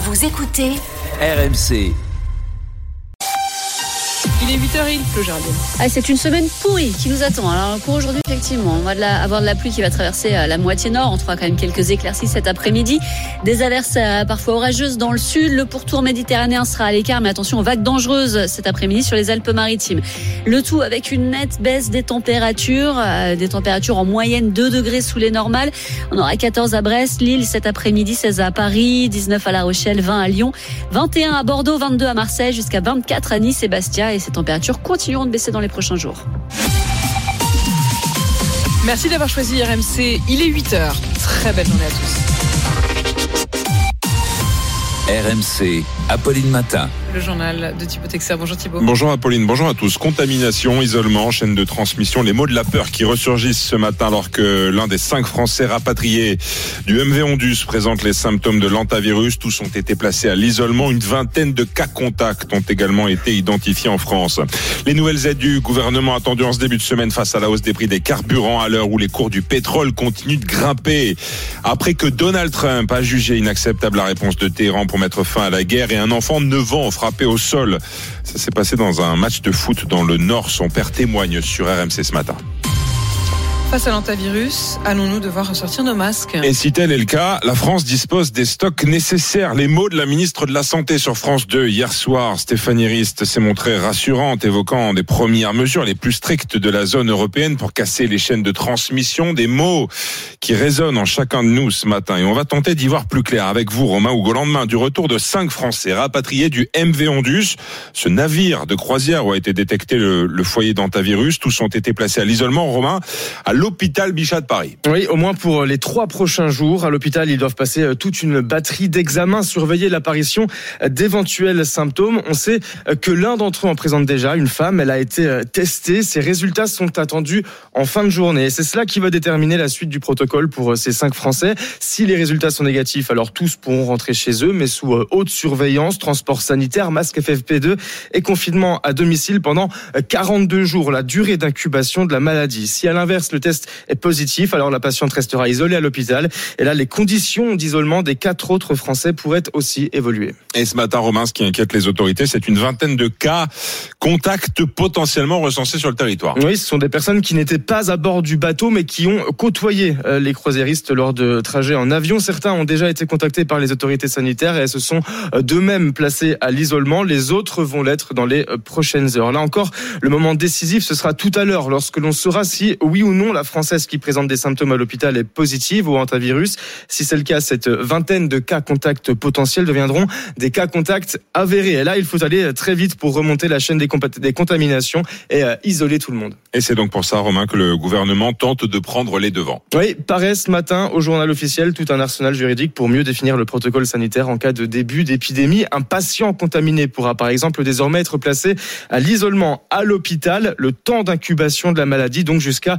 Vous écoutez RMC. Il est 8h01, Flo Jardine. C'est une semaine pourrie qui nous attend. Alors pour aujourd'hui, effectivement, on va avoir de la pluie qui va traverser la moitié nord. On trouvera quand même quelques éclaircies cet après-midi. Des averses parfois orageuses dans le sud. Le pourtour méditerranéen sera à l'écart, mais attention aux vagues dangereuses cet après-midi sur les Alpes-Maritimes. Le tout avec une nette baisse des températures en moyenne 2 degrés sous les normales. On aura 14 à Brest, Lille cet après-midi, 16 à Paris, 19 à La Rochelle, 20 à Lyon, 21 à Bordeaux, 22 à Marseille, jusqu'à 24 à Nice et Bastia. Et ces températures continueront de baisser dans les prochains jours. Merci d'avoir choisi RMC. Il est 8h. Très belle journée à tous. RMC, Apolline Matin. Le journal de Thibaut Texer. Bonjour Thibaut. Bonjour Apolline, bonjour à tous. Contamination, isolement, chaîne de transmission, les mots de la peur qui ressurgissent ce matin alors que l'un des 5 Français rapatriés du MV Ondus présente les symptômes de l'hantavirus. Tous ont été placés à l'isolement. Une vingtaine de cas contacts ont également été identifiés en France. Les nouvelles aides du gouvernement attendues en ce début de semaine face à la hausse des prix des carburants à l'heure où les cours du pétrole continuent de grimper. Après que Donald Trump a jugé inacceptable la réponse de Téhéran pour mettre fin à la guerre et un enfant de 9 ans frappé au sol. Ça s'est passé dans un match de foot dans le Nord. Son père témoigne sur RMC ce matin. Face à l'hantavirus, allons-nous devoir ressortir nos masques ? Et si tel est le cas, la France dispose des stocks nécessaires. Les mots de la ministre de la Santé sur France 2 hier soir. Stéphanie Rist s'est montrée rassurante, évoquant des premières mesures les plus strictes de la zone européenne pour casser les chaînes de transmission. Des mots qui résonnent en chacun de nous ce matin. Et on va tenter d'y voir plus clair avec vous, Romain Hugo, au lendemain du retour de 5 Français rapatriés du MV Ondus. Ce navire de croisière où a été détecté le foyer d'hantavirus. Tous ont été placés à l'isolement, Romain, à l'hôpital Bichat de Paris. Oui, au moins pour les 3 prochains jours. À l'hôpital, ils doivent passer toute une batterie d'examens, surveiller l'apparition d'éventuels symptômes. On sait que l'un d'entre eux en présente déjà. Une femme, elle a été testée. Ses résultats sont attendus en fin de journée. Et c'est cela qui va déterminer la suite du protocole pour ces 5 Français. Si les résultats sont négatifs, alors tous pourront rentrer chez eux, mais sous haute surveillance, transport sanitaire, masque FFP2 et confinement à domicile pendant 42 jours, la durée d'incubation de la maladie. Si à l'inverse, le test est positif, alors la patiente restera isolée à l'hôpital. Et là, les conditions d'isolement des 4 autres Français pourraient aussi évoluer. Et ce matin, Romain, ce qui inquiète les autorités, c'est une vingtaine de cas contacts potentiellement recensés sur le territoire. Oui, ce sont des personnes qui n'étaient pas à bord du bateau, mais qui ont côtoyé les croisiéristes lors de trajets en avion. Certains ont déjà été contactés par les autorités sanitaires et elles se sont d'eux-mêmes placés à l'isolement. Les autres vont l'être dans les prochaines heures. Là encore, le moment décisif, ce sera tout à l'heure, lorsque l'on saura si, oui ou non, la Française qui présente des symptômes à l'hôpital est positive au hantavirus. Si c'est le cas, cette vingtaine de cas contacts potentiels deviendront des cas contacts avérés. Et là, il faut aller très vite pour remonter la chaîne des contaminations et isoler tout le monde. Et c'est donc pour ça, Romain, que le gouvernement tente de prendre les devants. Oui, paraît ce matin au journal officiel tout un arsenal juridique pour mieux définir le protocole sanitaire en cas de début d'épidémie. Un patient contaminé pourra par exemple désormais être placé à l'isolement à l'hôpital. Le temps d'incubation de la maladie, donc jusqu'à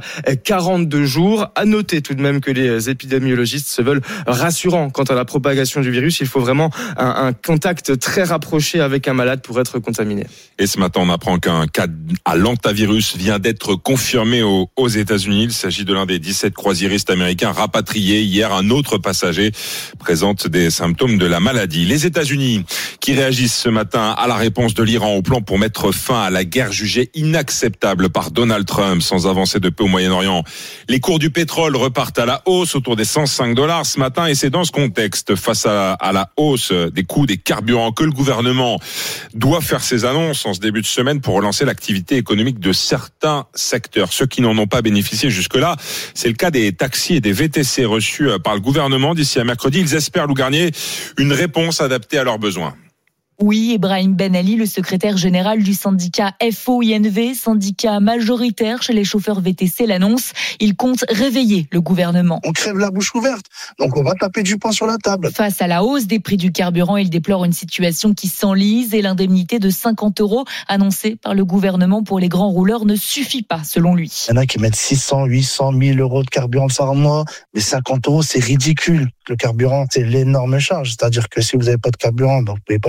42 jours. À noter tout de même que les épidémiologistes se veulent rassurants quant à la propagation du virus. Il faut vraiment un contact très rapproché avec un malade pour être contaminé. Et ce matin, on apprend qu'un cas à l'hantavirus vient d'être confirmé aux États-Unis. Il s'agit de l'un des 17 croisiéristes américains rapatriés hier. Un autre passager présente des symptômes de la maladie. Les États-Unis qui réagissent ce matin à la réponse de l'Iran au plan pour mettre fin à la guerre jugée inacceptable par Donald Trump sans avancer de peu au Moyen-Orient. Les cours du pétrole repartent à la hausse autour des $105 ce matin et c'est dans ce contexte, face à la hausse des coûts des carburants, que le gouvernement doit faire ses annonces en ce début de semaine pour relancer l'activité économique de certains secteurs. Ceux qui n'en ont pas bénéficié jusque-là, c'est le cas des taxis et des VTC reçus par le gouvernement d'ici à mercredi. Ils espèrent, Lou Garnier, une réponse adaptée à leurs besoins. Oui, Ebrahim Ben Ali, le secrétaire général du syndicat FO-INV, syndicat majoritaire chez les chauffeurs VTC, l'annonce. Il compte réveiller le gouvernement. On crève la bouche ouverte, donc on va taper du poing sur la table. Face à la hausse des prix du carburant, il déplore une situation qui s'enlise et l'indemnité de 50 € annoncée par le gouvernement pour les grands rouleurs ne suffit pas, selon lui. Il y en a qui mettent 600, 800, 1000 € de carburant par mois, mais 50 €, c'est ridicule. Le carburant, c'est l'énorme charge. C'est-à-dire que si vous n'avez pas de carburant, vous ne pouvez pas utiliser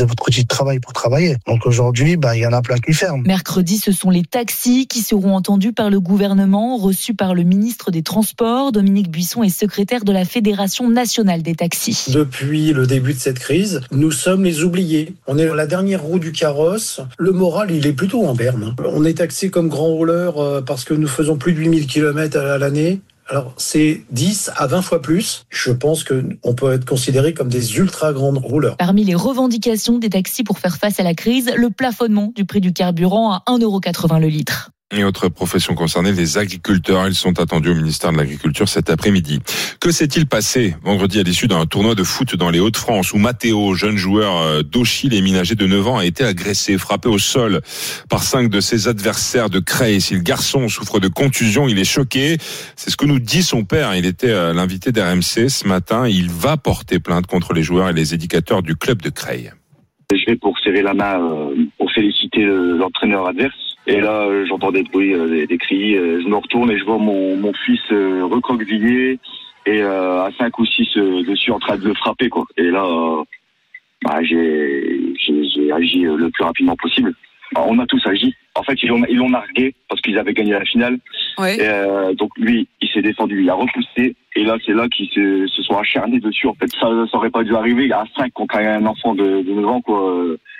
votre outil de travail pour travailler. Donc aujourd'hui, il y en a plein qui ferment. Mercredi, ce sont les taxis qui seront entendus par le gouvernement, reçus par le ministre des Transports. Dominique Buisson est secrétaire de la Fédération nationale des taxis. Depuis le début de cette crise, nous sommes les oubliés. On est la dernière roue du carrosse. Le moral, il est plutôt en berne. On est taxé comme grand rouleur parce que nous faisons plus de 8000 km à l'année. Alors, c'est 10 à 20 fois plus. Je pense qu'on peut être considéré comme des ultra grands rouleurs. Parmi les revendications des taxis pour faire face à la crise, le plafonnement du prix du carburant à 1,80€ le litre. Et autre profession concernée, les agriculteurs. Ils sont attendus au ministère de l'Agriculture cet après-midi. Que s'est-il passé vendredi à l'issue d'un tournoi de foot dans les Hauts-de-France où Matteo, jeune joueur d'Auchy, les âgé de 9 ans, a été agressé, frappé au sol par 5 de ses adversaires de Creil. Si le garçon souffre de contusion, il est choqué. C'est ce que nous dit son père. Il était l'invité d'RMC ce matin. Il va porter plainte contre les joueurs et les éducateurs du club de Creil. Je vais pour serrer la main, pour féliciter l'entraîneur adverse. Et là, j'entends des bruits, des cris. Je me retourne et je vois mon fils recroquevillé et à 5 ou 6 dessus en train de le frapper, quoi. Et là, j'ai agi le plus rapidement possible. On a tous agi. En fait, ils l'ont nargué parce qu'ils avaient gagné la finale. Ouais. Et donc lui, il s'est défendu, il a repoussé. Et là, c'est là qu'ils se sont acharnés dessus. En fait, ça aurait pas dû arriver à 5 contre un enfant de 9 ans, quoi.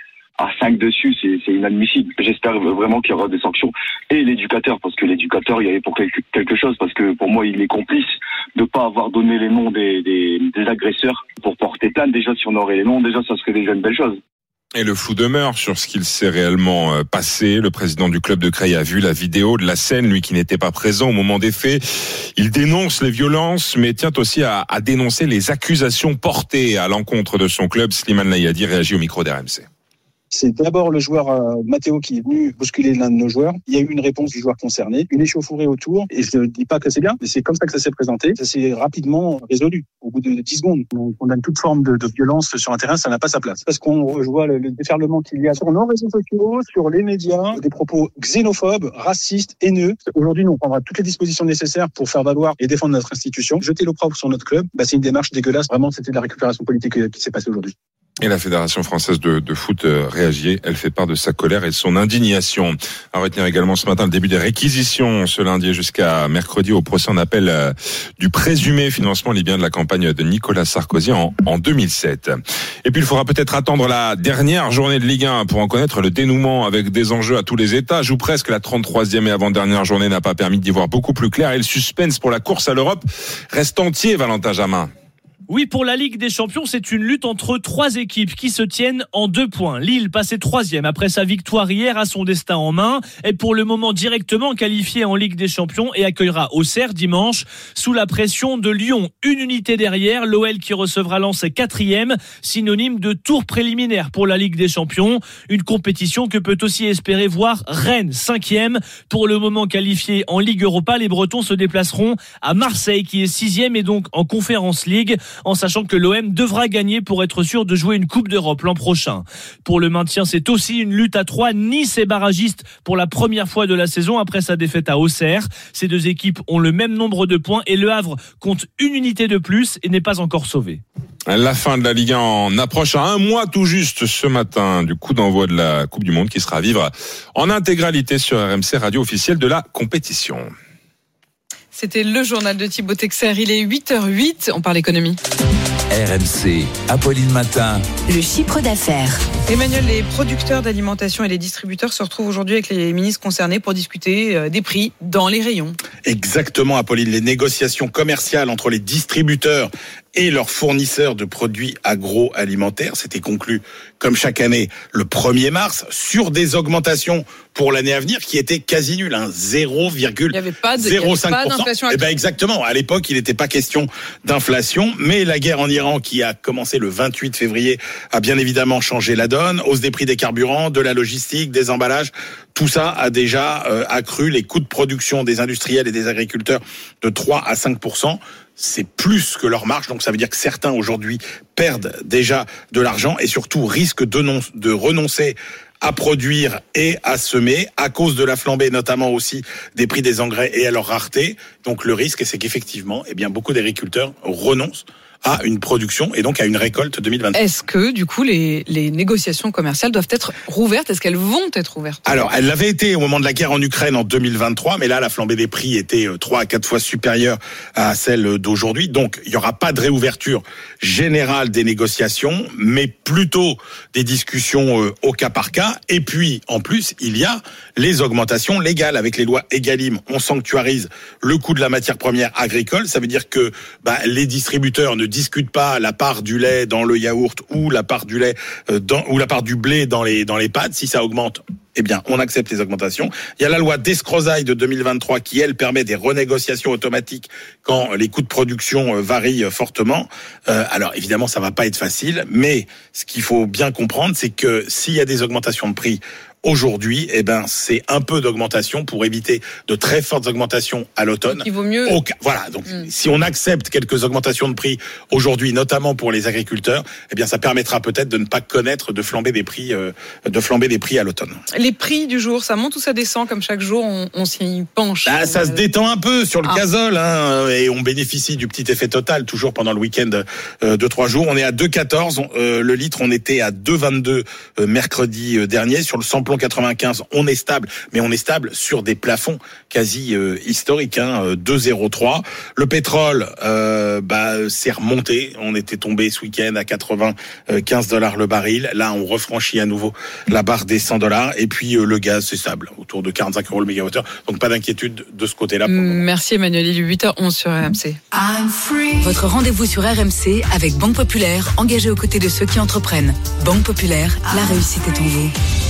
À 5 dessus, c'est inadmissible. J'espère vraiment qu'il y aura des sanctions. Et l'éducateur, parce que l'éducateur, il y avait pour quelque chose, parce que pour moi, il est complice de pas avoir donné les noms des agresseurs pour porter plainte. Déjà, si on aurait les noms, déjà, ça serait déjà une belle chose. Et le flou demeure sur ce qu'il s'est réellement passé. Le président du club de Creil a vu la vidéo de la scène, lui qui n'était pas présent au moment des faits. Il dénonce les violences, mais tient aussi à dénoncer les accusations portées à l'encontre de son club. Slimane Layadi réagit au micro d'RMC. C'est d'abord le joueur Matteo qui est venu bousculer l'un de nos joueurs. Il y a eu une réponse du joueur concerné, une échauffourée autour. Et je ne dis pas que c'est bien, mais c'est comme ça que ça s'est présenté. Ça s'est rapidement résolu. Au bout de 10 secondes, on condamne toute forme de violence sur un terrain, ça n'a pas sa place. Parce qu'on voit le déferlement qu'il y a sur nos réseaux sociaux, sur les médias, des propos xénophobes, racistes, haineux. Aujourd'hui, nous, on prendra toutes les dispositions nécessaires pour faire valoir et défendre notre institution. Jeter l'opprobre sur notre club, c'est une démarche dégueulasse. Vraiment, c'était de la récupération politique qui s'est passée aujourd'hui. Et la Fédération française de foot réagit. Elle fait part de sa colère et de son indignation. À retenir également ce matin le début des réquisitions ce lundi jusqu'à mercredi au procès en appel du présumé financement libyen de la campagne de Nicolas Sarkozy en 2007. Et puis il faudra peut-être attendre la dernière journée de Ligue 1 pour en connaître le dénouement avec des enjeux à tous les étages ou presque. La 33e et avant-dernière journée n'a pas permis d'y voir beaucoup plus clair et le suspense pour la course à l'Europe reste entier, Valentin Jamin. Oui, pour la Ligue des Champions, c'est une lutte entre 3 équipes qui se tiennent en 2 points. Lille, passé 3e après sa victoire hier, a son destin en main, est pour le moment directement qualifié en Ligue des Champions et accueillera Auxerre dimanche sous la pression de Lyon. Une unité derrière, l'OL qui recevra Lens est 4e, synonyme de tour préliminaire pour la Ligue des Champions. Une compétition que peut aussi espérer voir Rennes 5e. Pour le moment qualifié en Ligue Europa, les Bretons se déplaceront à Marseille qui est 6e et donc en Conference League, en sachant que l'OM devra gagner pour être sûr de jouer une Coupe d'Europe l'an prochain. Pour le maintien, c'est aussi une lutte à 3. Nice est barragiste pour la première fois de la saison après sa défaite à Auxerre. Ces 2 équipes ont le même nombre de points et Le Havre compte une unité de plus et n'est pas encore sauvé. La fin de la Ligue 1 en approche à 1 mois tout juste ce matin du coup d'envoi de la Coupe du Monde qui sera à vivre en intégralité sur RMC, radio officielle de la compétition. C'était le journal de Thibaut Texer. Il est 8h08. On parle économie. RMC, Apolline Matin. Le chiffre d'affaires. Emmanuel, les producteurs d'alimentation et les distributeurs se retrouvent aujourd'hui avec les ministres concernés pour discuter des prix dans les rayons. Exactement, Apolline. Les négociations commerciales entre les distributeurs et leurs fournisseurs de produits agroalimentaires s'étaient conclues, comme chaque année, le 1er mars, sur des augmentations pour l'année à venir qui étaient quasi nulles, 0,05%. Il n'y avait pas d'inflation. Eh ben exactement. À l'époque, il n'était pas question d'inflation, mais la guerre en Iran, qui a commencé le 28 février, a bien évidemment changé la donne. Hausse des prix des carburants, de la logistique, des emballages. Tout ça a déjà accru les coûts de production des industriels et des agriculteurs de 3 à 5%. C'est plus que leur marge, donc ça veut dire que certains aujourd'hui perdent déjà de l'argent et surtout risquent de renoncer à produire et à semer à cause de la flambée, notamment aussi des prix des engrais et à leur rareté. Donc le risque, c'est qu'effectivement, beaucoup d'agriculteurs renoncent à une production et donc à une récolte 2023. Est-ce que, du coup, les négociations commerciales doivent être rouvertes ? Est-ce qu'elles vont être ouvertes ? Alors, elles l'avaient été au moment de la guerre en Ukraine en 2023, mais là, la flambée des prix était 3 à 4 fois supérieure à celle d'aujourd'hui. Donc, il n'y aura pas de réouverture générale des négociations, mais plutôt des discussions au cas par cas. Et puis, en plus, il y a les augmentations légales. Avec les lois Egalim, on sanctuarise le coût de la matière première agricole. Ça veut dire que les distributeurs ne discutent pas la part du lait dans le yaourt ou la part du lait ou la part du blé dans les pâtes. Si ça augmente, eh bien, on accepte les augmentations. Il y a la loi d'Escrozaille de 2023 qui, elle, permet des renégociations automatiques quand les coûts de production varient fortement. Alors, évidemment, ça va pas être facile, mais ce qu'il faut bien comprendre, c'est que s'il y a des augmentations de prix aujourd'hui, c'est un peu d'augmentation pour éviter de très fortes augmentations à l'automne. Il vaut mieux. Voilà. Donc, si on accepte quelques augmentations de prix aujourd'hui, notamment pour les agriculteurs, ça permettra peut-être de ne pas connaître de flambée des prix à l'automne. Les prix du jour, ça monte ou ça descend comme chaque jour, on s'y penche? Ça se détend un peu sur le gazole, et on bénéficie du petit effet total toujours pendant le week-end de 3 jours. On est à 2,14 le litre, on était à 2,22 mercredi dernier. Sur le samplon 95, on est stable, mais on est stable sur des plafonds quasi historiques, 2,03. Le pétrole s'est remonté, on était tombé ce week-end à $95 le baril. Là, on refranchit à nouveau la barre des $100. Et puis le gaz, c'est stable, autour de 45 € le mégawattheure. Donc pas d'inquiétude de ce côté-là. Merci Emmanuel, il est 8h11 sur RMC. Votre rendez-vous sur RMC avec Banque Populaire, engagée aux côtés de ceux qui entreprennent. Banque Populaire, la réussite est en vous.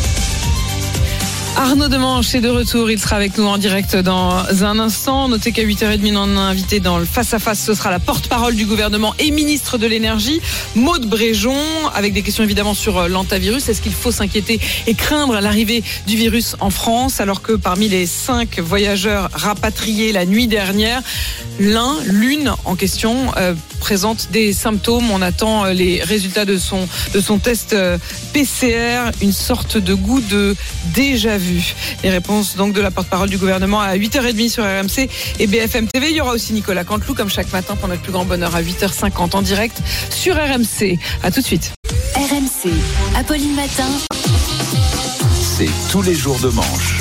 Arnaud Demanche est de retour, il sera avec nous en direct dans un instant. Notez qu'à 8h30, on a invité dans le face-à-face, ce sera la porte-parole du gouvernement et ministre de l'énergie, Maud Bréjon, avec des questions évidemment sur l'hantavirus. Est-ce qu'il faut s'inquiéter et craindre l'arrivée du virus en France, alors que parmi les 5 voyageurs rapatriés la nuit dernière, l'une en question présente des symptômes. On attend les résultats de son test PCR, une sorte de goût de déjà vu. Les réponses donc de la porte-parole du gouvernement à 8h30 sur RMC et BFM TV. Il y aura aussi Nicolas Canteloup comme chaque matin pour notre plus grand bonheur à 8h50 en direct sur RMC. À tout de suite. RMC, Apolline Matin. C'est tous les jours de manche.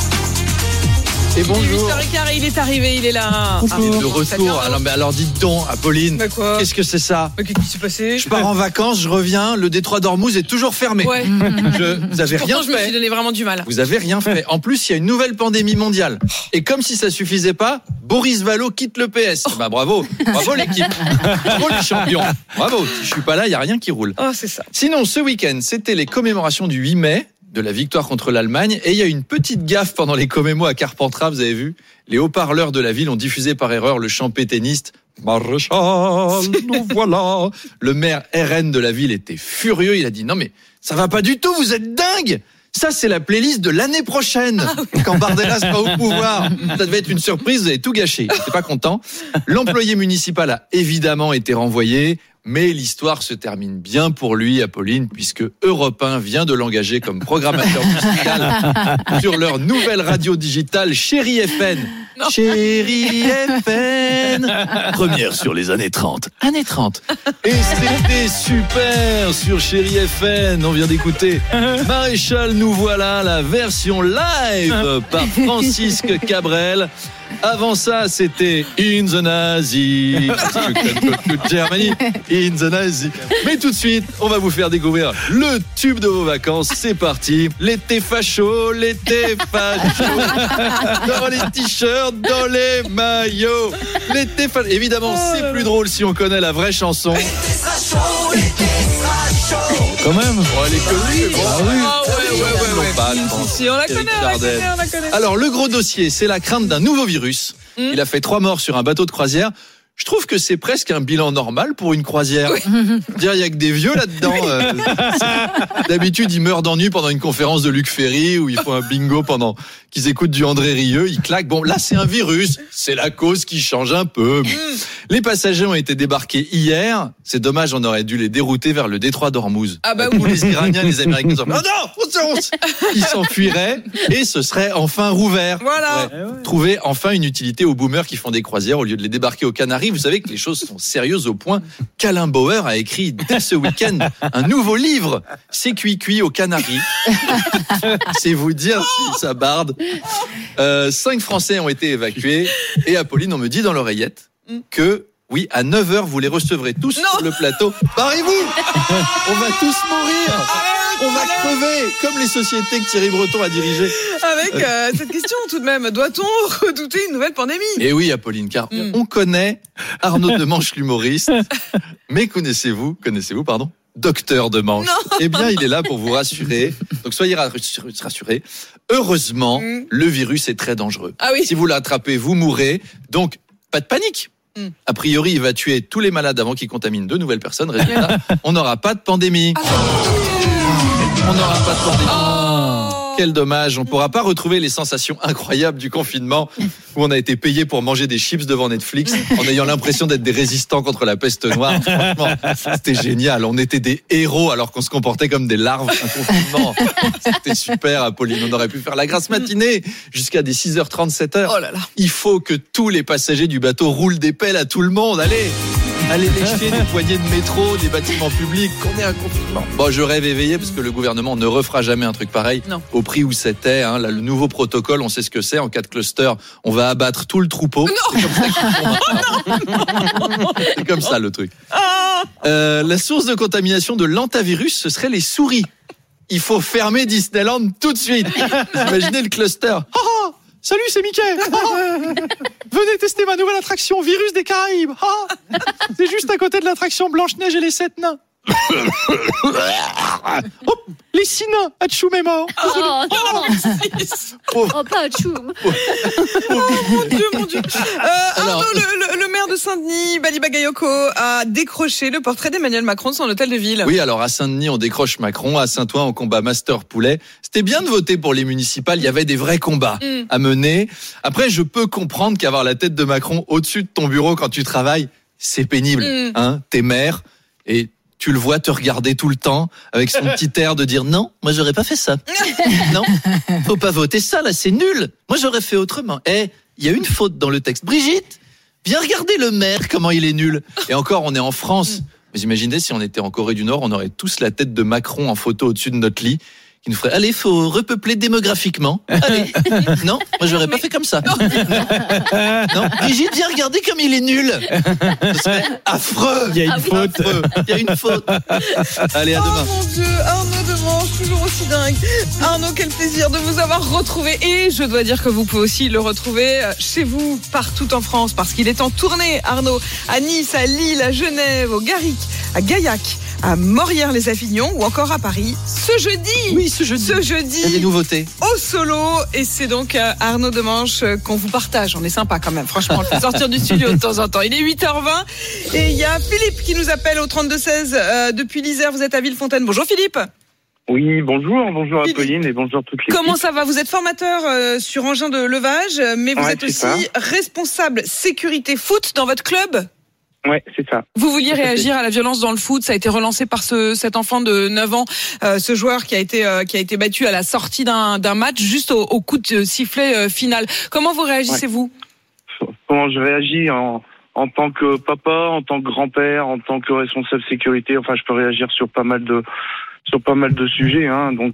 Et bonjour. 8h15, il est arrivé, il est là. De retour. Alors dites donc, Apolline, qu'est-ce que c'est ça? Qu'est-ce qui s'est passé? Je pars en vacances, je reviens, le détroit d'Ormuz est toujours fermé. Ouais. Vous avez rien fait. Je me suis donné vraiment du mal. Vous avez rien fait. En plus, il y a une nouvelle pandémie mondiale. Et comme si ça suffisait pas, Boris Vallaud quitte le PS. Bravo l'équipe. Bravo les champions. Bravo. Si je suis pas là, il y a rien qui roule. Oh, c'est ça. Sinon, ce week-end, c'était les commémorations du 8 mai. De la victoire contre l'Allemagne. Et il y a une petite gaffe pendant les commémos à Carpentras, vous avez vu? Les haut-parleurs de la ville ont diffusé par erreur le chant pétainiste Maréchal, nous voilà. Le maire RN de la ville était furieux. Il a dit non mais ça va pas du tout, vous êtes dingue. Ça, c'est la playlist de l'année prochaine, quand Bardella sera au pouvoir. Ça devait être une surprise, vous avez tout gâché. J'étais pas content. L'employé municipal a évidemment été renvoyé. Mais l'histoire se termine bien pour lui, Apolline, puisque Europe 1 vient de l'engager comme programmateur musical sur leur nouvelle radio digitale Chérie FN. Chérie FN. Première sur les années 30. Années 30. Et c'était super sur Chérie FN. On vient d'écouter Maréchal, nous voilà, la version live par Francisque Cabrel. Avant ça, c'était In the Nazi. Germany, In the Nazi. Mais tout de suite, on va vous faire découvrir le tube de vos vacances. C'est parti. L'été facho, l'été facho. Dans les t-shirts, dans les maillots. L'été facho. Évidemment, c'est plus drôle si on connaît la vraie chanson. L'été sera chaud, l'été sera chaud. Quand même. Oh, elle est connue. On la connaît. Alors, le gros dossier, c'est la crainte d'un nouveau virus. Il a fait 3 morts sur un bateau de croisière. Je trouve que c'est presque un bilan normal pour une croisière. Dire, il y a que des vieux là-dedans. D'habitude, ils meurent d'ennui pendant une conférence de Luc Ferry où ils font un bingo pendant qu'ils écoutent du André Rieu. Ils claquent. Bon, là, c'est un virus. C'est la cause qui change un peu. Les passagers ont été débarqués hier. C'est dommage, on aurait dû les dérouter vers le détroit d'Ormuz. Où les Iraniens, les Américains sont ils s'enfuiraient et ce serait enfin rouvert. Voilà. Trouver enfin une utilité aux boomers qui font des croisières au lieu de les débarquer aux Canaries arrive, vous savez que les choses sont sérieuses au point qu'Alain Bauer a écrit dès ce week-end un nouveau livre. C'est cuit aux Canaries. C'est vous dire si ça barde. 5 Français ont été évacués et Apolline, on me dit dans l'oreillette que oui, à 9h, vous les recevrez tous sur le plateau. Barrez-vous! On va tous mourir! On va crever! Comme les sociétés que Thierry Breton a dirigées. Avec cette question tout de même, doit-on redouter une nouvelle pandémie? Eh oui, Apolline, car on connaît Arnaud Demanche, l'humoriste. Mais connaissez-vous, Docteur Demanche? Eh bien, il est là pour vous rassurer. Donc, soyez rassurés. Heureusement, le virus est très dangereux. Ah oui. Si vous l'attrapez, vous mourrez. Donc, pas de panique. A priori, il va tuer tous les malades avant qu'il contamine de nouvelles personnes. Résultat, on n'aura pas de pandémie. On n'aura pas de pandémie. Quel dommage. On ne pourra pas retrouver les sensations incroyables du confinement où on a été payé pour manger des chips devant Netflix en ayant l'impression d'être des résistants contre la peste noire. Franchement, c'était génial. On était des héros alors qu'on se comportait comme des larves. Un confinement. C'était super, Apolline. On aurait pu faire la grasse matinée jusqu'à des 6h30, 7h. Oh là là. Il faut que tous les passagers du bateau roulent des pelles à tout le monde. Allez lécher des poignées de métro, des bâtiments publics, qu'on ait un confinement. Bon, je rêve éveillé parce que le gouvernement ne refera jamais un truc pareil. Non. Au prix où c'était, là, le nouveau protocole, on sait ce que c'est. En cas de cluster, on va abattre tout le troupeau. Non. C'est comme ça le truc. La source de contamination de l'hantavirus, ce serait les souris. Il faut fermer Disneyland tout de suite. Imaginez le cluster. Salut, c'est Mickey. Venez tester ma nouvelle attraction Virus des Caraïbes. C'est juste à côté de l'attraction Blanche-Neige et les 7 nains. Les 6 nains. Atchoum est mort. Pas Atchoum. Mon Dieu. Arnaud, le maire de Saint-Denis, Bali Bagayoko, a décroché le portrait d'Emmanuel Macron de son hôtel de ville. Oui, alors à Saint-Denis, on décroche Macron. À Saint-Ouen, on combat Master Poulet. C'était bien de voter pour les municipales. Il y avait des vrais combats à mener. Après, je peux comprendre qu'avoir la tête de Macron au-dessus de ton bureau quand tu travailles, c'est pénible. T'es maire et tu le vois te regarder tout le temps avec son petit air de dire non, moi j'aurais pas fait ça. Non, faut pas voter ça là, c'est nul. Moi j'aurais fait autrement. Il y a une faute dans le texte. Brigitte, viens regarder le maire comment il est nul. Et encore, on est en France. Vous imaginez si on était en Corée du Nord, on aurait tous la tête de Macron en photo au-dessus de notre lit. Qui nous ferait, allez, faut repeupler démographiquement. Allez. Non, moi j'aurais pas fait comme ça. Non, Brigitte, viens regarder comme il est nul. Ce serait affreux. Il y a une faute. Il y a une faute. Allez, à demain. Oh mon Dieu, Arnaud Demanche, toujours aussi dingue. Arnaud, quel plaisir de vous avoir retrouvé. Et je dois dire que vous pouvez aussi le retrouver chez vous, partout en France, parce qu'il est en tournée, Arnaud, à Nice, à Lille, à Genève, au Garric, à Gaillac, à Morières-les-Avignon ou encore à Paris ce jeudi. Oui, ce jeudi. Il y a des nouveautés. Au solo. Et c'est donc Arnaud Demanche qu'on vous partage. On est sympa quand même. Franchement, on le fait sortir du studio de temps en temps. Il est 8h20 et il y a Philippe qui nous appelle au 32-16 depuis l'Isère. Vous êtes à Villefontaine. Bonjour Philippe. Oui, bonjour Apolline et bonjour toutes les. Comment ça va? Vous êtes formateur sur engin de levage, mais vous êtes aussi responsable sécurité foot dans votre club. Ouais, c'est ça. Vous vouliez réagir à la violence dans le foot. Ça a été relancé par cet enfant de 9 ans, ce joueur qui a été battu à la sortie d'un match, juste au coup de sifflet final. Comment vous réagissez-vous? Comment je réagis en tant que papa, en tant que grand-père, en tant que responsable sécurité? Enfin, je peux réagir sur pas mal de sujets. Donc,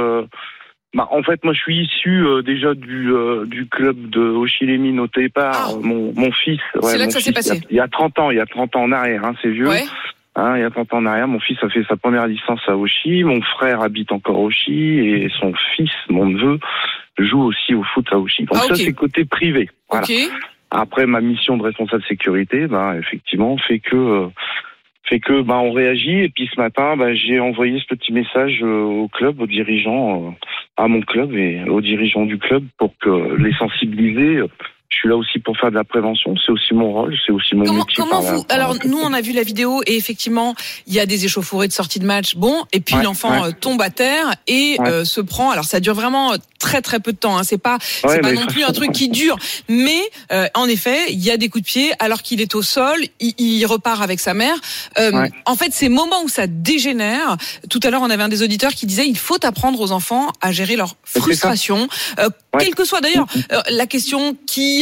en fait, moi, je suis issu déjà du club de Auchy-les-Mines au départ. Mon fils. C'est là que ça s'est passé. Il y a 30 ans en arrière. C'est vieux. Ouais. Il y a 30 ans en arrière, mon fils a fait sa première licence à Auchy. Mon frère habite encore Auchy et son fils, mon neveu, joue aussi au foot à Auchy. Donc ça, c'est côté privé. Voilà. Okay. Après, ma mission de responsable sécurité, effectivement, fait que on réagit. Et puis ce matin, j'ai envoyé ce petit message au club, aux dirigeants, à mon club et aux dirigeants du club pour que les sensibiliser. Je suis là aussi pour faire de la prévention. C'est aussi mon rôle, c'est aussi mon métier. Alors, nous, on a vu la vidéo et effectivement, il y a des échauffourées de sortie de match. Bon, et puis l'enfant tombe à terre et se prend. Alors, ça dure vraiment très très peu de temps. C'est pas non plus un truc qui dure. Mais en effet, il y a des coups de pied alors qu'il est au sol. Il repart avec sa mère. En fait, ces moments où ça dégénère. Tout à l'heure, on avait un des auditeurs qui disait il faut apprendre aux enfants à gérer leur frustration, quelle que soit d'ailleurs la question qui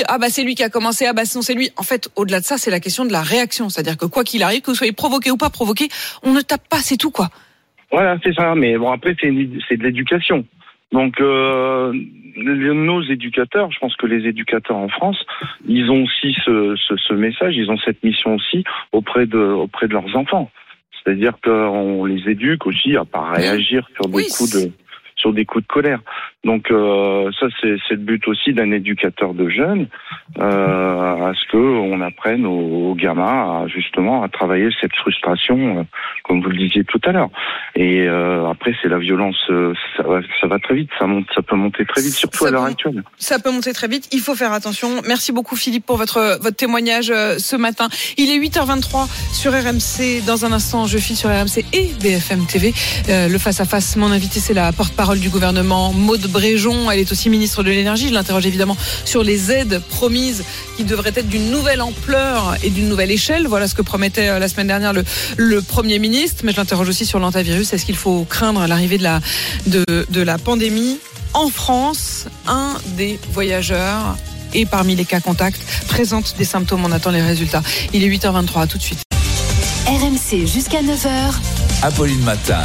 c'est lui qui a commencé, sinon c'est lui. En fait, au-delà de ça, c'est la question de la réaction. C'est-à-dire que quoi qu'il arrive, que vous soyez provoqué ou pas provoqué, on ne tape pas, c'est tout, quoi. Voilà, c'est ça. Mais bon, après, c'est de l'éducation. Donc, nos éducateurs, je pense que les éducateurs en France, ils ont aussi ce message, ils ont cette mission aussi auprès de leurs enfants. C'est-à-dire qu'on les éduque aussi à pas réagir sur des coups de colère. Donc ça c'est le but aussi d'un éducateur de jeunes, à ce que on apprenne aux gamins à travailler cette frustration, comme vous le disiez tout à l'heure. Et après c'est la violence, ça va très vite, ça peut monter très vite, surtout à l'heure actuelle. Ça peut monter très vite, il faut faire attention. Merci beaucoup Philippe pour votre témoignage ce matin. Il est 8h23 sur RMC. Dans un instant, je file sur RMC et BFM TV. Le face-à-face, mon invité c'est la porte-parole du gouvernement, Maud Bréjon. Elle est aussi ministre de l'énergie. Je l'interroge évidemment sur les aides promises qui devraient être d'une nouvelle ampleur et d'une nouvelle échelle. Voilà ce que promettait la semaine dernière le Premier ministre. Mais je l'interroge aussi sur l'antivirus. Est-ce qu'il faut craindre l'arrivée de la pandémie en France? Un des voyageurs et parmi les cas contacts présente des symptômes. On attend les résultats. Il est 8h23. À tout de suite. RMC jusqu'à 9h. Apolline Matin.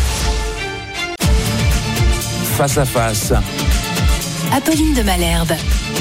Face à face. Apolline de Malherbe.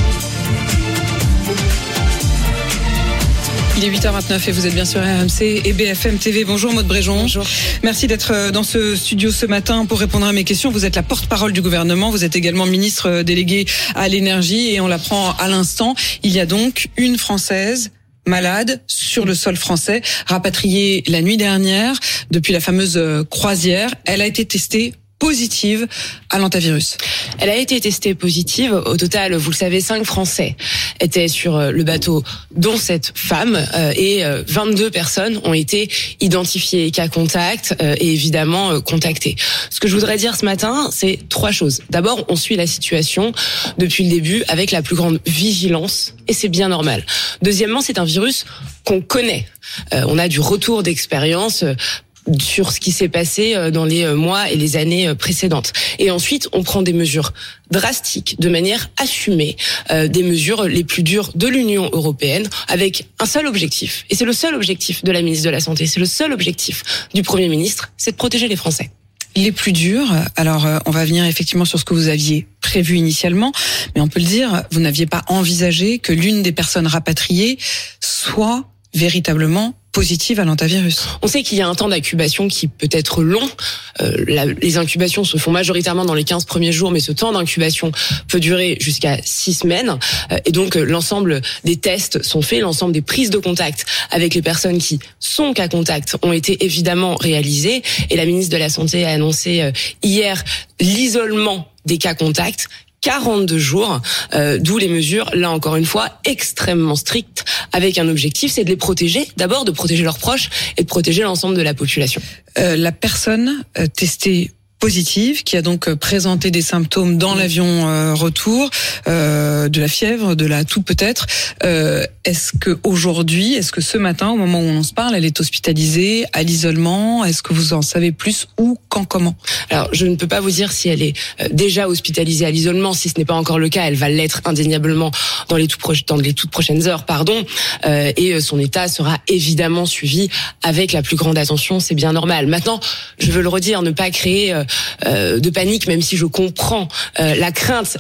Il est 8h29 et vous êtes bien sur RMC et BFM TV. Bonjour Maud Bréjon. Bonjour. Merci d'être dans ce studio ce matin pour répondre à mes questions. Vous êtes la porte-parole du gouvernement. Vous êtes également ministre délégué à l'énergie et on l'apprend à l'instant. Il y a donc une Française malade sur le sol français, rapatriée la nuit dernière depuis la fameuse croisière. Elle a été testée positive à l'antivirus. Elle a été testée positive. Au total, vous le savez, 5 Français étaient sur le bateau, dont cette femme, et 22 personnes ont été identifiées cas contact et évidemment contactées. Ce que je voudrais dire ce matin, c'est 3 choses. D'abord, on suit la situation depuis le début avec la plus grande vigilance et c'est bien normal. Deuxièmement, c'est un virus qu'on connaît. On a du retour d'expérience sur ce qui s'est passé dans les mois et les années précédentes. Et ensuite, on prend des mesures drastiques, de manière assumée, des mesures les plus dures de l'Union européenne, avec un seul objectif. Et c'est le seul objectif de la ministre de la Santé, c'est le seul objectif du Premier ministre, c'est de protéger les Français. Les plus durs, alors on va venir effectivement sur ce que vous aviez prévu initialement, mais on peut le dire, vous n'aviez pas envisagé que l'une des personnes rapatriées soit véritablement positive à l'antivirus. On sait qu'il y a un temps d'incubation qui peut être long. Les incubations se font majoritairement dans les 15 premiers jours, mais ce temps d'incubation peut durer jusqu'à 6 semaines. Et donc, l'ensemble des tests sont faits, l'ensemble des prises de contact avec les personnes qui sont cas contact ont été évidemment réalisées. Et la ministre de la Santé a annoncé hier l'isolement des cas contacts. 42 jours, d'où les mesures, là encore une fois, extrêmement strictes, avec un objectif, c'est de les protéger, d'abord de protéger leurs proches et de protéger l'ensemble de la population. La personne testée positive, qui a donc présenté des symptômes dans l'avion retour, de la fièvre, de la toux peut-être. Est-ce que ce matin, au moment où on se parle, elle est hospitalisée, à l'isolement? Est-ce que vous en savez plus? Où, quand, comment? Alors, je ne peux pas vous dire si elle est déjà hospitalisée à l'isolement. Si ce n'est pas encore le cas, elle va l'être indéniablement dans les toutes prochaines heures, et son état sera évidemment suivi avec la plus grande attention. C'est bien normal. Maintenant, je veux le redire, ne pas créer de panique, même si je comprends la crainte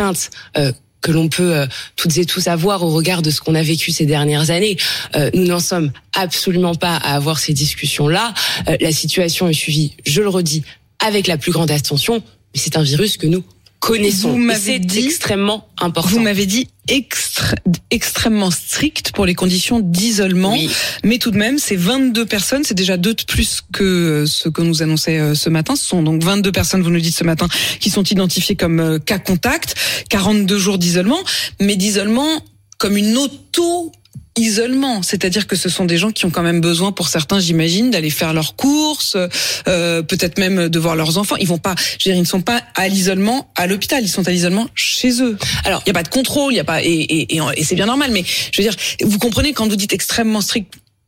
que l'on peut toutes et tous avoir au regard de ce qu'on a vécu ces dernières années. Nous n'en sommes absolument pas à avoir ces discussions-là. La situation est suivie, je le redis, avec la plus grande attention, mais c'est un virus que nous connaissons. C'est extrêmement important. Vous m'avez dit extrêmement strict pour les conditions d'isolement, oui. Mais tout de même, ces 22 personnes, c'est déjà 2 de plus que ce que nous annonçait ce matin. Ce sont donc 22 personnes, vous nous dites ce matin, qui sont identifiées comme cas contact, 42 jours d'isolement, mais d'isolement comme une auto-isolement, c'est-à-dire que ce sont des gens qui ont quand même besoin, pour certains, j'imagine, d'aller faire leurs courses, peut-être même de voir leurs enfants. Ils ne sont pas à l'isolement à l'hôpital, ils sont à l'isolement chez eux. Alors, il y a pas de contrôle, et c'est bien normal, mais je veux dire, vous comprenez quand vous dites extrêmement strict.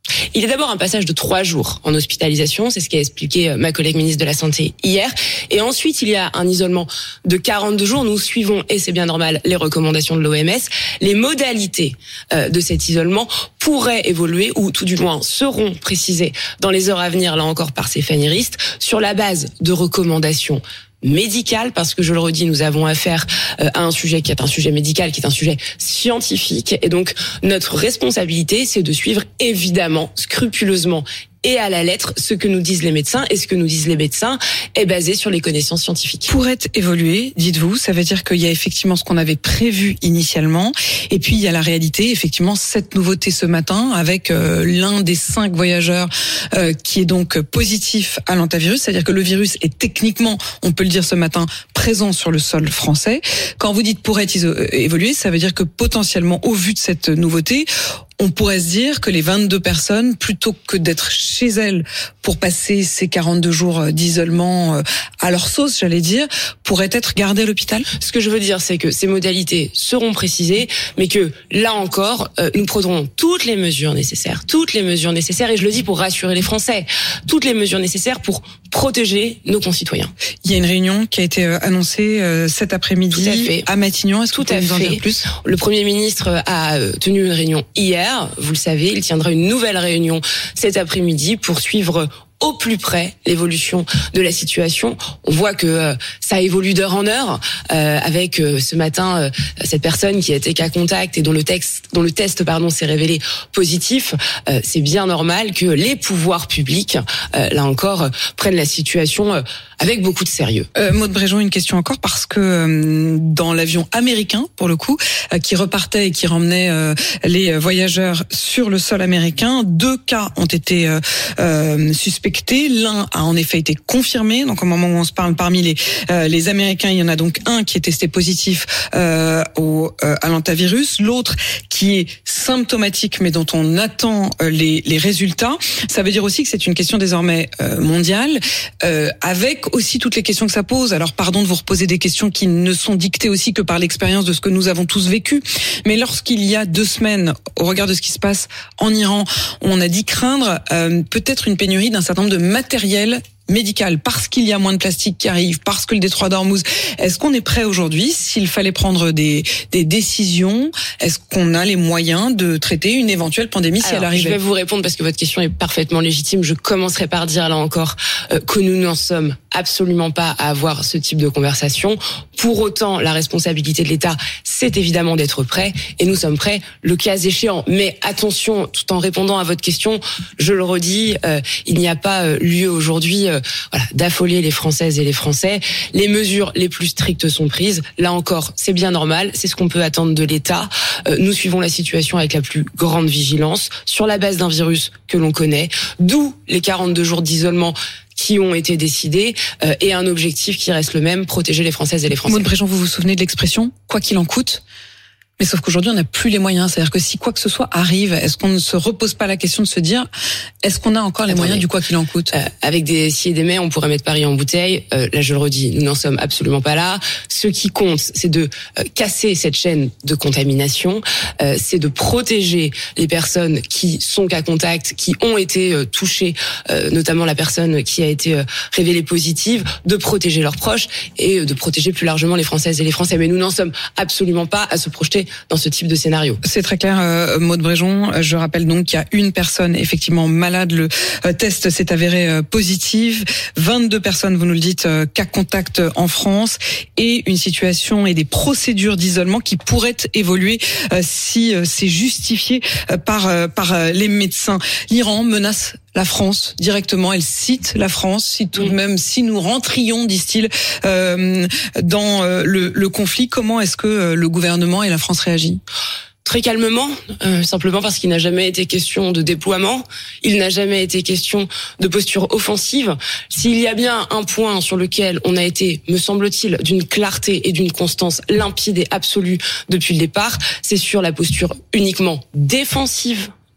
Il y a d'abord un passage de 3 jours en hospitalisation, c'est ce qu'a expliqué ma collègue ministre de la Santé hier. Et ensuite, il y a un isolement de 42 jours. Nous suivons, et c'est bien normal, les recommandations de l'OMS. Les modalités de cet isolement pourraient évoluer, ou tout du moins seront précisées dans les heures à venir, là encore par Stéphanie Rist, sur la base de recommandations médicale, parce que je le redis, nous avons affaire à un sujet qui est un sujet médical, qui est un sujet scientifique, et donc notre responsabilité, c'est de suivre évidemment scrupuleusement et à la lettre ce que nous disent les médecins, et ce que nous disent les médecins est basé sur les connaissances scientifiques. Pourrait évoluer, dites-vous, ça veut dire qu'il y a effectivement ce qu'on avait prévu initialement, et puis il y a la réalité, effectivement, cette nouveauté ce matin avec l'un des 5 voyageurs qui est donc positif à l'hantavirus, c'est-à-dire que le virus est techniquement, on peut le dire ce matin, présent sur le sol français. Quand vous dites pourrait évoluer, ça veut dire que potentiellement, au vu de cette nouveauté, on pourrait se dire que les 22 personnes, plutôt que d'être chez elles pour passer ces 42 jours d'isolement à leur sauce, j'allais dire, pourraient être gardées à l'hôpital. Ce que je veux dire, c'est que ces modalités seront précisées, mais que là encore, nous prendrons toutes les mesures nécessaires, et je le dis pour rassurer les Français, toutes les mesures nécessaires pour protéger nos concitoyens. Il y a une réunion qui a été annoncée cet après-midi à Matignon. Est-ce que vous pouvez nous en dire plus ? Le Premier ministre a tenu une réunion hier. Vous le savez, il tiendra une nouvelle réunion cet après-midi pour suivre au plus près l'évolution de la situation. On voit que ça évolue d'heure en heure, avec ce matin cette personne qui a été cas contact et dont le test s'est révélé positif. C'est bien normal que les pouvoirs publics, là encore, prennent la situation avec beaucoup de sérieux. Maude Bréjon, une question encore, parce que dans l'avion américain, pour le coup, qui repartait et qui ramenait les voyageurs sur le sol américain, 2 cas ont été suspectés. L'un a en effet été confirmé. Donc au moment où on se parle, parmi les Américains, il y en a donc un qui est testé positif à l'hantavirus, l'autre qui est symptomatique mais dont on attend les résultats. Ça veut dire aussi que c'est une question désormais mondiale, avec aussi toutes les questions que ça pose. Alors pardon de vous reposer des questions qui ne sont dictées aussi que par l'expérience de ce que nous avons tous vécu, mais lorsqu'il y a 2 semaines, au regard de ce qui se passe en Iran, on a dit craindre peut-être une pénurie d'un certain nombre de matériel médical, parce qu'il y a moins de plastique qui arrive, parce que le détroit d'Ormuz. Est-ce qu'on est prêt aujourd'hui, s'il fallait prendre des décisions, est-ce qu'on a les moyens de traiter une éventuelle pandémie si elle arrivait ? Je vais vous répondre parce que votre question est parfaitement légitime. Je commencerai par dire là encore que nous n'en sommes absolument pas à avoir ce type de conversation. Pour autant, la responsabilité de l'État, c'est évidemment d'être prêt, et nous sommes prêts le cas échéant. Mais attention, tout en répondant à votre question, je le redis, il n'y a pas lieu aujourd'hui d'affoler les Françaises et les Français. Les mesures les plus strictes sont prises. Là encore, c'est bien normal, c'est ce qu'on peut attendre de l'État. Nous suivons la situation avec la plus grande vigilance, sur la base d'un virus que l'on connaît, d'où les 42 jours d'isolement qui ont été décidés, et un objectif qui reste le même, protéger les Françaises et les Français. Maude Bréjon, vous vous souvenez de l'expression « quoi qu'il en coûte » ? Mais sauf qu'aujourd'hui, on n'a plus les moyens. C'est-à-dire que si quoi que ce soit arrive, est-ce qu'on ne se repose pas la question de se dire, est-ce qu'on a encore les moyens du quoi qu'il en coûte ? Avec des si et des mais, on pourrait mettre Paris en bouteille. Là, je le redis, nous n'en sommes absolument pas là. Ce qui compte, c'est de casser cette chaîne de contamination. C'est de protéger les personnes qui sont cas contact, qui ont été touchées, notamment la personne qui a été révélée positive, de protéger leurs proches et de protéger plus largement les Françaises et les Français. Mais nous n'en sommes absolument pas à se projeter dans ce type de scénario. C'est très clair, Maude Bréjon. Je rappelle donc qu'il y a une personne effectivement malade. Le test s'est avéré positif. 22 personnes, vous nous le dites, cas contact en France, et une situation et des procédures d'isolement qui pourraient évoluer si c'est justifié par les médecins. L'Iran menace la France directement, elle cite la France, si tout de même, si nous rentrions, disent-ils, dans le conflit. Comment est-ce que le gouvernement et la France réagit ? Très calmement, simplement parce qu'il n'a jamais été question de déploiement, il n'a jamais été question de posture offensive. S'il y a bien un point sur lequel on a été, me semble-t-il, d'une clarté et d'une constance limpide et absolue depuis le départ, c'est sur la posture uniquement défensive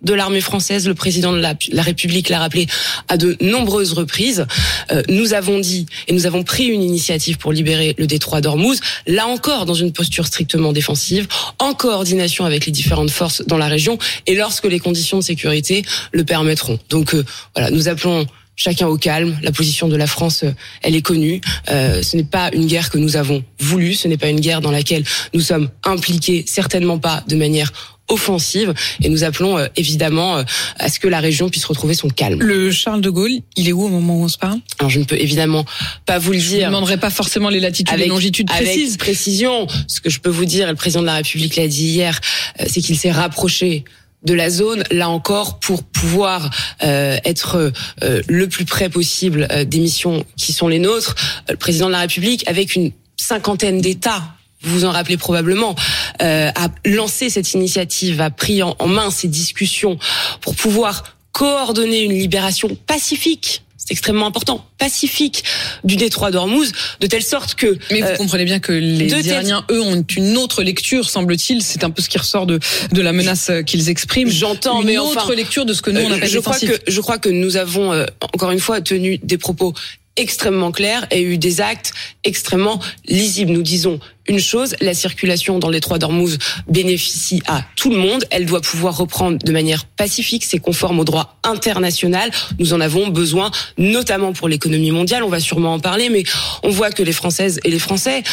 de l'armée française. Le président de la République l'a rappelé à de nombreuses reprises. Nous avons dit et nous avons pris une initiative pour libérer le détroit d'Ormuz, là encore dans une posture strictement défensive, en coordination avec les différentes forces dans la région et lorsque les conditions de sécurité le permettront. Donc voilà, nous appelons chacun au calme. La position de la France, elle est connue. Ce n'est pas une guerre que nous avons voulu, ce n'est pas une guerre dans laquelle nous sommes impliqués, certainement pas de manière offensive, et nous appelons évidemment à ce que la région puisse retrouver son calme. Le Charles de Gaulle, il est où au moment où on se parle ? Alors je ne peux évidemment pas vous le dire. Je ne demanderai pas forcément les latitudes et longitudes précises. Avec précision, ce que je peux vous dire, et le président de la République l'a dit hier, c'est qu'il s'est rapproché de la zone, là encore, pour pouvoir être le plus près possible des missions qui sont les nôtres. Le président de la République, avec une 50aine d'États, vous vous en rappelez probablement, a lancé cette initiative, a pris en main ces discussions pour pouvoir coordonner une libération pacifique. C'est extrêmement important, pacifique du détroit d'Ormuz, de telle sorte que... Mais vous comprenez bien que les Iraniens, eux, ont une autre lecture, semble-t-il. C'est un peu ce qui ressort de la menace qu'ils expriment. J'entends, mais enfin... Une autre lecture de ce que nous, on appelle défensif. Je crois que nous avons, encore une fois, tenu des propos extrêmement clairs et eu des actes extrêmement lisibles. Nous disons une chose, la circulation dans le détroit d'Ormuz bénéficie à tout le monde. Elle doit pouvoir reprendre de manière pacifique. C'est conforme au droit international. Nous en avons besoin, notamment pour l'économie mondiale. On va sûrement en parler, mais on voit que les Françaises et les Français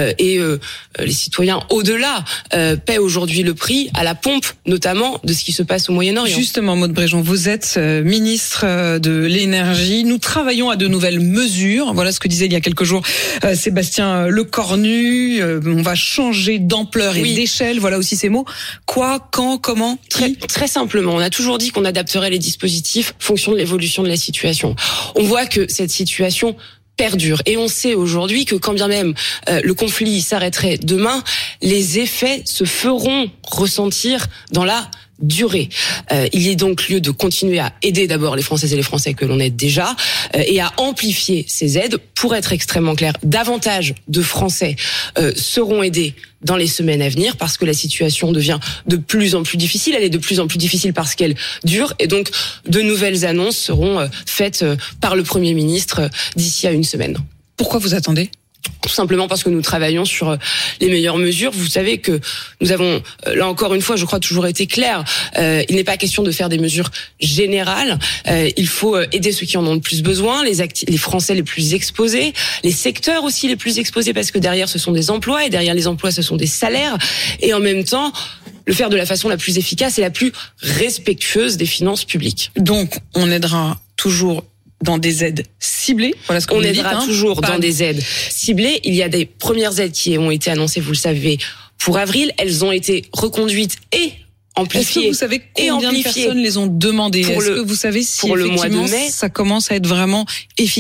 les citoyens au-delà paient aujourd'hui le prix à la pompe, notamment de ce qui se passe au Moyen-Orient. Justement, Maud Bréjon, vous êtes ministre de l'énergie. Nous travaillons à de nouvelles mesures. Voilà ce que disait il y a quelques jours Sébastien Lecornu. On va changer d'ampleur et d'échelle. Voilà aussi ces mots. Quoi, quand, comment, qui ? Très simplement. On a toujours dit qu'on adapterait les dispositifs en fonction de l'évolution de la situation. On voit que cette situation perdure. Et on sait aujourd'hui que quand bien même le conflit s'arrêterait demain, les effets se feront ressentir dans la durée. Il y a donc lieu de continuer à aider d'abord les Françaises et les Français que l'on aide déjà et à amplifier ces aides. Pour être extrêmement clair, davantage de Français seront aidés dans les semaines à venir parce que la situation devient de plus en plus difficile. Elle est de plus en plus difficile parce qu'elle dure et donc de nouvelles annonces seront faites par le Premier ministre d'ici à une semaine. Pourquoi vous attendez ? Tout simplement parce que nous travaillons sur les meilleures mesures. Vous savez que nous avons, là encore une fois, je crois toujours été clair. Il n'est pas question de faire des mesures générales. Il faut aider ceux qui en ont le plus besoin, les Français les plus exposés, les secteurs aussi les plus exposés parce que derrière ce sont des emplois et derrière les emplois ce sont des salaires. Et en même temps, le faire de la façon la plus efficace et la plus respectueuse des finances publiques. Donc, on aidera toujours dans des aides ciblées. Voilà ce que on aidera toujours dans des aides ciblées. Il y a des premières aides qui ont été annoncées, vous le savez, pour avril. Elles ont été reconduites et amplifiées. Est-ce que vous savez combien de personnes les ont demandées ? Est-ce que vous savez si pour effectivement le mois de mai, ça commence à être vraiment efficace ?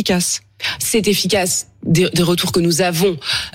C'est efficace. Des retours que nous avons,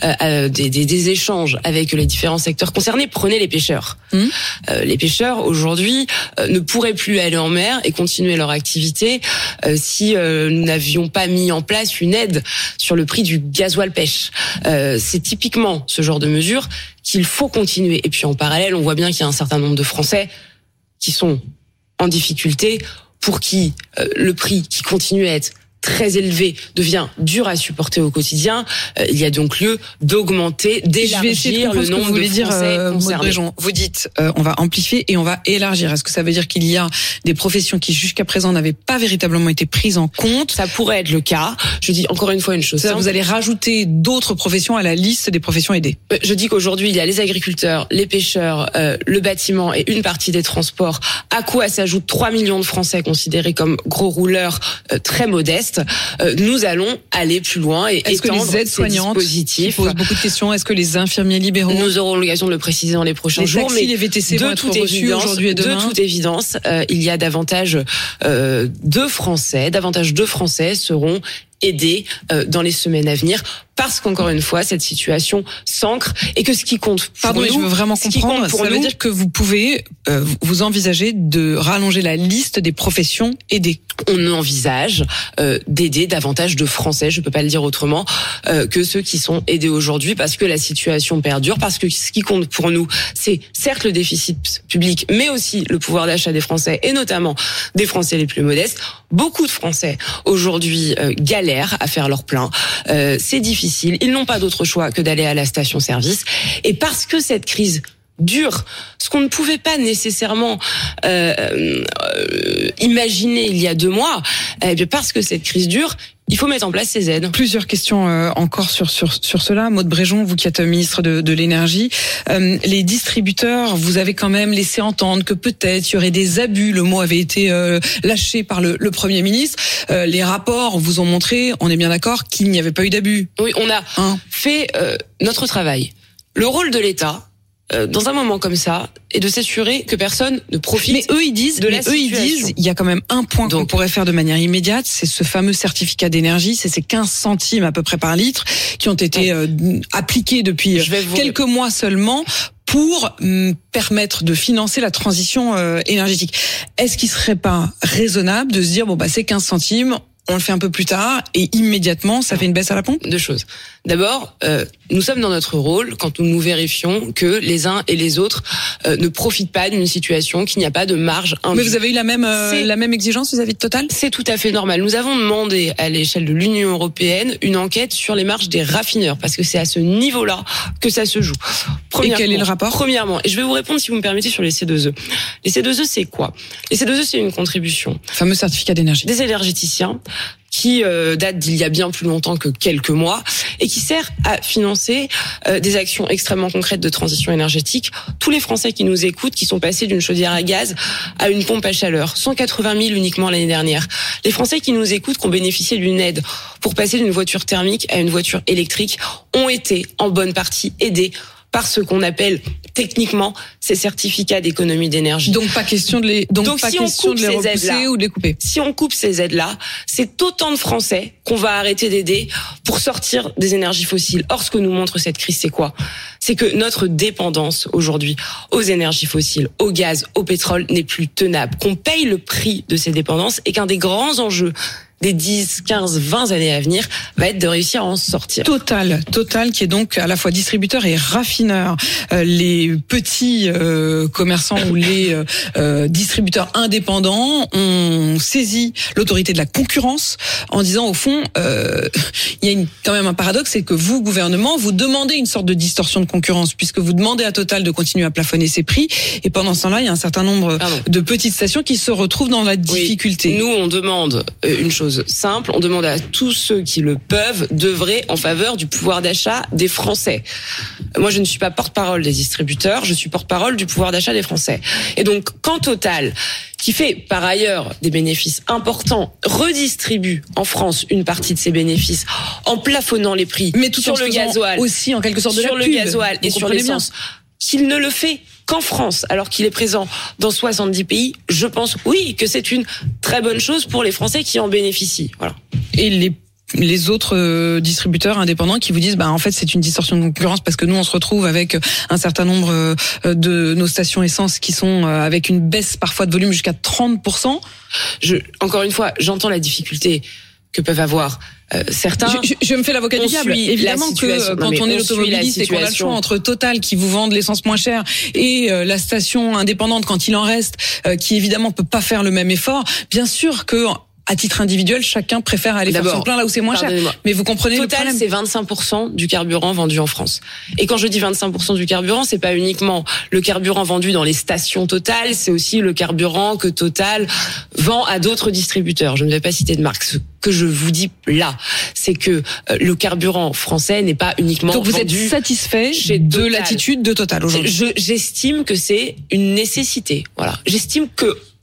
des échanges avec les différents secteurs concernés. Prenez les pêcheurs. Les pêcheurs aujourd'hui ne pourraient plus aller en mer et continuer leur activité si nous n'avions pas mis en place une aide sur le prix du gasoil pêche. C'est typiquement ce genre de mesure qu'il faut continuer. Et puis en parallèle, on voit bien qu'il y a un certain nombre de Français qui sont en difficulté, pour qui le prix qui continue à être très élevé devient dur à supporter au quotidien. Il y a donc lieu d'augmenter, d'élargir le nombre de Français concernés. Vous dites on va amplifier et on va élargir. Est-ce que ça veut dire qu'il y a des professions qui jusqu'à présent n'avaient pas véritablement été prises en compte ? Ça pourrait être le cas. Je dis encore une fois une chose. Vous allez rajouter d'autres professions à la liste des professions aidées. Je dis qu'aujourd'hui il y a les agriculteurs, les pêcheurs, le bâtiment et une partie des transports. À quoi s'ajoutent 3 millions de Français considérés comme gros rouleurs très modestes. Nous allons aller plus loin et étendre les aides-soignantes qui posent beaucoup de questions. Est-ce que les infirmiers libéraux ? Nous aurons l'occasion de le préciser dans les prochains jours. Mais les VTC vont être reçus aujourd'hui et demain. De toute évidence, il y a davantage de Français seront aider dans les semaines à venir. Parce qu'encore une fois, cette situation s'ancre et que ce qui compte pour nous... Pardon, je veux vraiment comprendre. Ça veut dire que vous pouvez vous envisager de rallonger la liste des professions aidées. On envisage d'aider davantage de Français, je peux pas le dire autrement, que ceux qui sont aidés aujourd'hui, parce que la situation perdure, parce que ce qui compte pour nous, c'est certes le déficit public, mais aussi le pouvoir d'achat des Français, et notamment des Français les plus modestes. Beaucoup de Français aujourd'hui galèrent à faire leur plein. C'est difficile. Ils n'ont pas d'autre choix que d'aller à la station-service. Et parce que cette crise dure, ce qu'on ne pouvait pas nécessairement imaginer il y a 2 mois, parce que cette crise dure, il faut mettre en place ces aides. Plusieurs questions encore sur cela. Maude Bréjon, vous qui êtes ministre de l'énergie, les distributeurs, vous avez quand même laissé entendre que peut-être il y aurait des abus. Le mot avait été lâché par le Premier ministre. Les rapports vous ont montré, on est bien d'accord, qu'il n'y avait pas eu d'abus. Oui, on a fait notre travail. Le rôle de l'État, dans un moment comme ça, est de s'assurer que personne ne profite. Mais eux ils disent, il y a quand même un point qu'on pourrait faire de manière immédiate, c'est ce fameux certificat d'énergie, c'est ces 15 centimes à peu près par litre qui ont été appliqués depuis quelques mois seulement pour permettre de financer la transition énergétique. Est-ce qu'il serait pas raisonnable de se dire c'est 15 centimes, on le fait un peu plus tard et immédiatement ça fait une baisse à la pompe? 2 choses. D'abord, nous sommes dans notre rôle quand nous véриfions que les uns et les autres ne profitent pas d'une situation, qu'il n'y a pas de marge indue. Mais vous avez eu la même exigence vis-à-vis de Total? C'est tout à fait normal. Nous avons demandé à l'échelle de l'Union européenne une enquête sur les marges des raffineurs parce que c'est à ce niveau-là que ça se joue. Et quel est le rapport? Premièrement, et je vais vous répondre si vous me permettez sur les C2E. Les C2E, c'est quoi? Les C2E, c'est une contribution. Fameux certificat d'énergie. Des énergéticiens qui date d'il y a bien plus longtemps que quelques mois et qui sert à financer des actions extrêmement concrètes de transition énergétique. Tous les Français qui nous écoutent, qui sont passés d'une chaudière à gaz à une pompe à chaleur, 180 000 uniquement l'année dernière. Les Français qui nous écoutent, qui ont bénéficié d'une aide pour passer d'une voiture thermique à une voiture électrique, ont été en bonne partie aidés par ce qu'on appelle techniquement ces certificats d'économie d'énergie. Donc pas question de les repousser ou de les couper. Si on coupe ces aides-là, c'est autant de Français qu'on va arrêter d'aider pour sortir des énergies fossiles. Or, ce que nous montre cette crise, c'est quoi? C'est que notre dépendance aujourd'hui aux énergies fossiles, au gaz, au pétrole n'est plus tenable, qu'on paye le prix de ces dépendances et qu'un des grands enjeux des 10, 15, 20 années à venir va être de réussir à en sortir. Total qui est donc à la fois distributeur et raffineur. Les petits commerçants ou les distributeurs indépendants ont saisi l'autorité de la concurrence en disant au fond, il y a quand même un paradoxe, c'est que vous, gouvernement, vous demandez une sorte de distorsion de concurrence puisque vous demandez à Total de continuer à plafonner ses prix et pendant ce temps-là, il y a un certain nombre de petites stations qui se retrouvent dans la difficulté. Oui, nous, on demande une chose simple, on demande à tous ceux qui le peuvent d'œuvrer en faveur du pouvoir d'achat des Français. Moi, je ne suis pas porte-parole des distributeurs, je suis porte-parole du pouvoir d'achat des Français. Et donc, quand Total, qui fait par ailleurs des bénéfices importants, redistribue en France une partie de ses bénéfices en plafonnant les prix, mais tout sur le gasoil aussi en quelque sorte de sur le gasoil et sur l'essence, qu'il ne le fait qu'en France, alors qu'il est présent dans 70 pays, je pense, oui, que c'est une très bonne chose pour les Français qui en bénéficient. Voilà. Et les autres distributeurs indépendants qui vous disent en fait c'est une distorsion de concurrence parce que nous on se retrouve avec un certain nombre de nos stations essence qui sont avec une baisse parfois de volume jusqu'à 30%. Encore une fois, j'entends la difficulté que peuvent avoir certains. Je me fais l'avocat du diable. Évidemment que quand on est l'automobiliste et qu'on a le choix entre Total qui vous vend de l'essence moins chère et la station indépendante quand il en reste, qui évidemment peut pas faire le même effort, bien sûr que à titre individuel, chacun préfère aller faire son plein là où c'est moins cher. Mais vous comprenez Total, le problème. c'est 25% du carburant vendu en France. Et quand je dis 25% du carburant, c'est pas uniquement le carburant vendu dans les stations Total, c'est aussi le carburant que Total vend à d'autres distributeurs. Je ne vais pas citer de marque. Ce que je vous dis là, c'est que le carburant français n'est pas uniquement vendu. Donc vous êtes satisfait de l'attitude de Total aujourd'hui? J'estime que c'est une nécessité. Voilà. J'estime que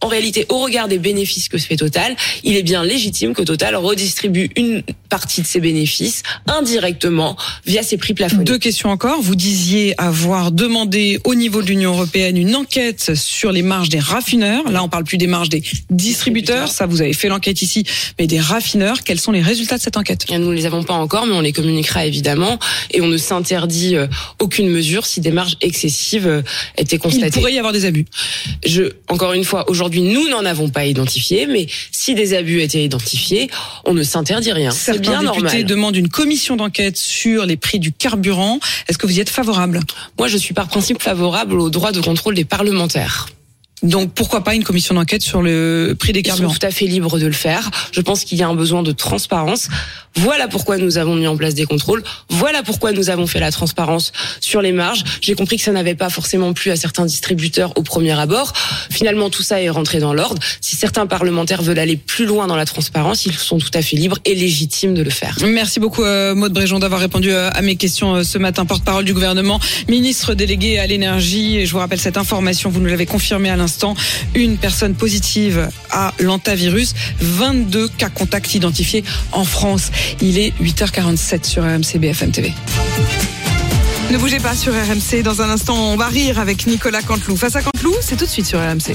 en réalité, au regard des bénéfices que fait Total, il est bien légitime que Total redistribue une partie de ses bénéfices indirectement via ses prix plafonnés. 2 questions encore. Vous disiez avoir demandé au niveau de l'Union européenne une enquête sur les marges des raffineurs. Là, on parle plus des marges des distributeurs. Ça, vous avez fait l'enquête ici, mais des raffineurs. Quels sont les résultats de cette enquête? Nous ne les avons pas encore, mais on les communiquera évidemment, et on ne s'interdit aucune mesure si des marges excessives étaient constatées. Il pourrait y avoir des abus. Encore une fois, aujourd'hui, nous n'en avons pas identifié, mais si des abus étaient identifiés, on ne s'interdit rien. C'est bien normal. Certains députés demandent une commission d'enquête sur les prix du carburant. Est-ce que vous y êtes favorable? Moi, je suis par principe favorable au droit de contrôle des parlementaires. Donc pourquoi pas une commission d'enquête sur le prix des carburants? Ils sont tout à fait libres de le faire. Je pense qu'il y a un besoin de transparence. Voilà pourquoi nous avons mis en place des contrôles. Voilà pourquoi nous avons fait la transparence sur les marges. J'ai compris que ça n'avait pas forcément plu à certains distributeurs au premier abord. Finalement, tout ça est rentré dans l'ordre. Si certains parlementaires veulent aller plus loin dans la transparence, ils sont tout à fait libres et légitimes de le faire. Merci beaucoup Maude Bréjon d'avoir répondu à mes questions ce matin. Porte-parole du gouvernement, ministre délégué à l'énergie. Et je vous rappelle cette information, vous nous l'avez confirmé à l'instant. Une personne positive à l'hantavirus, 22 cas contacts identifiés en France. Il est 8h47 sur RMC BFM TV. Ne bougez pas sur RMC. Dans un instant, on va rire avec Nicolas Canteloup. Face à Canteloup, c'est tout de suite sur RMC.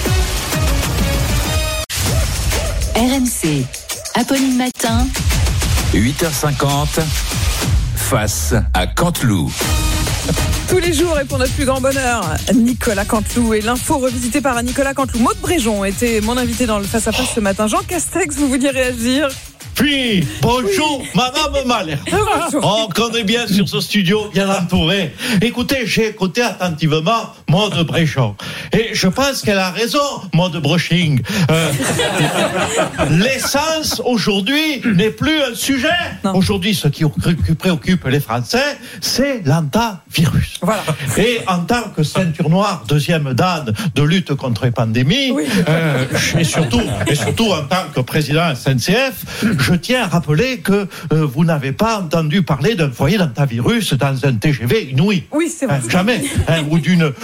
RMC, Apolline Matin. 8h50, face à Canteloup. Tous les jours et pour notre plus grand bonheur, Nicolas Canteloup et l'info revisitée par Nicolas Canteloup. Maude Bréjon était mon invité dans le face-à-face ce matin. Jean Castex, vous vouliez réagir? Puis, bonjour, Madame Mahler. On connaît bien sur ce studio, bien entouré. Écoutez, j'ai écouté attentivement Maude Bréjon. Et je pense qu'elle a raison, Maude Brushing. L'essence, aujourd'hui, n'est plus un sujet. Aujourd'hui, ce qui préoccupe les Français, c'est l'hantavirus. Voilà. Et en tant que ceinture noire, deuxième dan de lutte contre les pandémies, et surtout en tant que président SNCF, je tiens à rappeler que vous n'avez pas entendu parler d'un foyer d'hantavirus dans un TGV inouï. Oui, c'est vrai. Jamais. Ou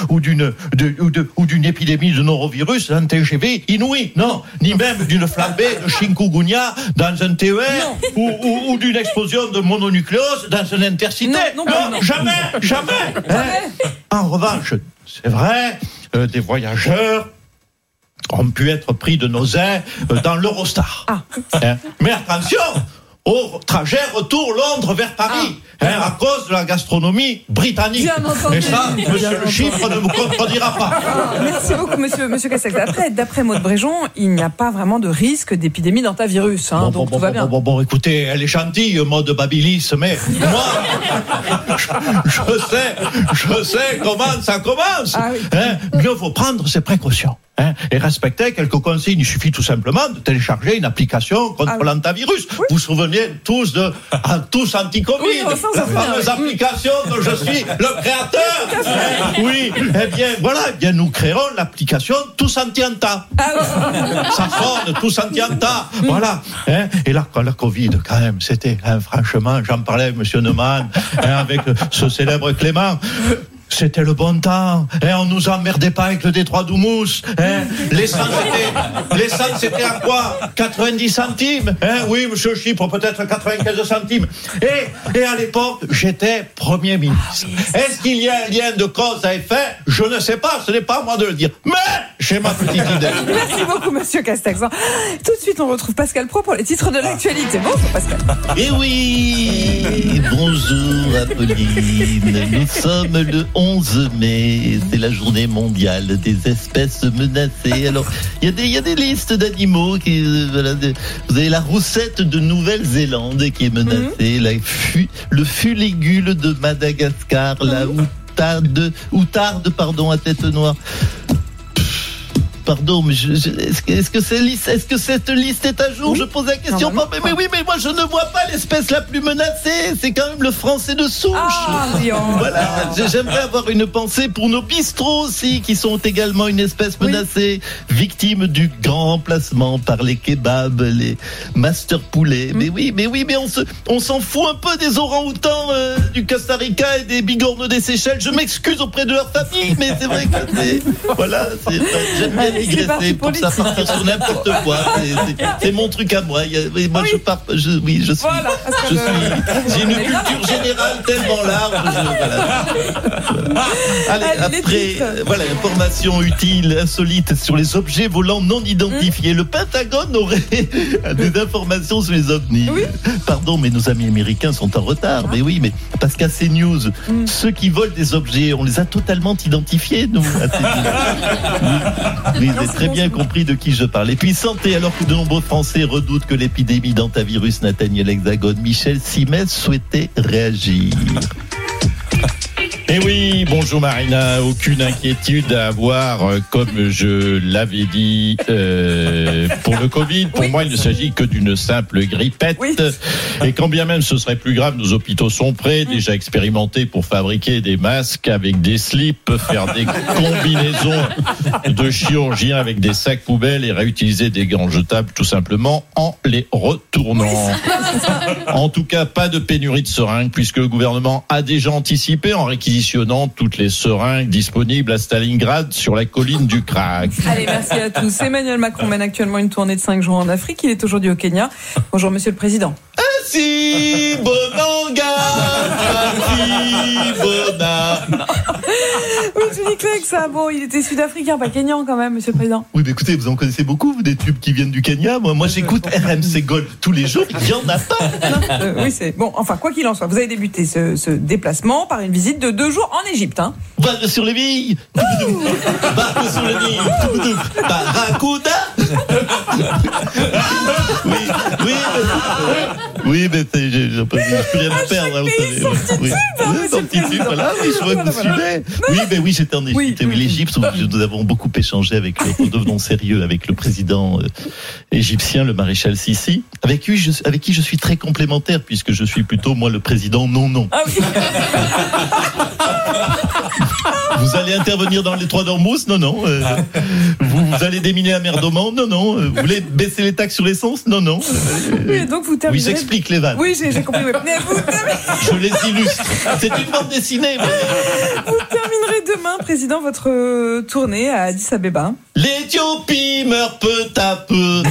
d'une épidémie de norovirus dans un TGV inouï. Non. Ni même d'une flambée de chikungunya dans un TER ou d'une explosion de mononucléose dans un intercité. Non, jamais. En revanche, c'est vrai, des voyageurs ont pu être pris de nausées dans l'Eurostar. Mais attention, au trajet retour Londres vers Paris, à cause de la gastronomie britannique. Et ça, monsieur le chiffre ne vous contredira pas. Merci beaucoup, monsieur Castex. D'après Maude Bréjon, il n'y a pas vraiment de risque d'épidémie d'hantavirus. Donc tout va bien. Bon, écoutez, elle est gentille, Maude Babilis, mais moi, je sais comment ça commence. Mieux vaut prendre ses précautions. Et respecter quelques consignes. Il suffit tout simplement de télécharger une application contre l'hantavirus. Vous vous souvenez tous de Tous Anti-Covid, la fameuse application dont je suis le créateur. Eh bien, nous créerons l'application Tous Anti-Hanta. Ça sonne, Tous Anti-Hanta. Voilà. Et là, la Covid, quand même, c'était, franchement, j'en parlais avec M. Neumann, avec ce célèbre Clément. C'était le bon temps. On nous emmerdait pas avec le détroit d'Oumous. L'essence c'était à quoi? 90 centimes. Oui, monsieur Chypre, peut-être 95 centimes. Et à l'époque, j'étais Premier ministre. Est-ce qu'il y a un lien de cause à effet? Je ne sais pas, ce n'est pas à moi de le dire. Mais j'ai ma petite idée. Merci beaucoup, monsieur Castex. Tout de suite, on retrouve Pascal Praud pour les titres de l'actualité. Bonjour, Pascal. Eh oui, bonjour, Apolline. Nous sommes le 11 mai, c'est la journée mondiale des espèces menacées. Alors, il y a des listes d'animaux qui, vous avez la roussette de Nouvelle-Zélande qui est menacée, le fuligule de Madagascar, la outarde, à tête noire. Pardon, mais est-ce que cette liste est à jour? Je pose la question. Mais moi je ne vois pas l'espèce la plus menacée. C'est quand même le français de souche. Voilà. J'aimerais avoir une pensée pour nos bistrots aussi, qui sont également une espèce menacée, victime du grand remplacement par les kebabs, les master poulets. Mais on s'en fout un peu des orang-outans du Costa Rica et des bigorneaux des Seychelles. Je m'excuse auprès de leur famille, mais c'est vrai que j'aime bien dégraisser pour ça partir sur n'importe quoi. C'est mon truc à moi. Moi, je pars. Je suis. J'ai une culture générale tellement large. Allez, après, voilà, information utile, insolite sur les objets volants non identifiés. Le Pentagone aurait des informations sur les ovnis. Oui. Pardon, mais nos amis américains sont en retard. Mais oui, mais parce qu'à CNews, ceux qui volent des objets, on les a totalement identifiés, nous. Oui, vous avez très bien compris de qui je parle. Et puis santé, alors que de nombreux Français redoutent que l'épidémie d'hantavirus n'atteigne l'Hexagone, Michel Simès souhaitait réagir. Eh oui, bonjour Marina, aucune inquiétude à avoir, comme je l'avais dit, pour le Covid. Pour moi, il ne s'agit que d'une simple grippette. Oui. Et quand bien même ce serait plus grave, nos hôpitaux sont prêts, déjà expérimentés pour fabriquer des masques avec des slips, faire des combinaisons de chirurgiens avec des sacs poubelles et réutiliser des gants jetables tout simplement en les retournant. En tout cas, pas de pénurie de seringues puisque le gouvernement a déjà anticipé en réquisitionnant toutes les seringues disponibles à Stalingrad sur la colline du Crac. Allez, merci à tous. Emmanuel Macron mène actuellement une tournée de 5 jours en Afrique. Il est aujourd'hui au Kenya. Bonjour, monsieur le président. Ainsi, Bonanga, ainsi, Bona. Oui, tu dis que ça. Bon, il était sud-africain, pas kenyan quand même, monsieur le président. Oui, mais écoutez, vous en connaissez beaucoup, vous, des tubes qui viennent du Kenya. Moi j'écoute RMC Gold tous les jours, il n'y en a pas. Oui, c'est bon. Enfin, quoi qu'il en soit, vous avez débuté ce déplacement par une visite de 2 jours en Égypte. Hein. Va sur les billes, va sur les billes, Barracuda. Oui, mais je peux rien perdre, vous savez. Son petit tube, voilà, je vois que vous suivez. Oui, mais oui, j'étais en Égypte. Oui, l'Égypte, nous avons beaucoup échangé avec, devenons sérieux, avec le président égyptien, le maréchal Sissi, avec qui je suis très complémentaire, puisque je suis plutôt, moi, le président non. Ah oui. Vous allez intervenir dans les Trois d'Ormuz ? Non. Vous allez déminer la mer d'Oman ? Non. Vous voulez baisser les taxes sur l'essence ? Non. Oui, donc vous terminerez... Oui, j'explique les vannes. Oui, j'ai compris. Mais je les illustre. C'est une bande dessinée. Vous terminerez demain, président, votre tournée à Addis Abeba. L'Éthiopie meurt peu à peu.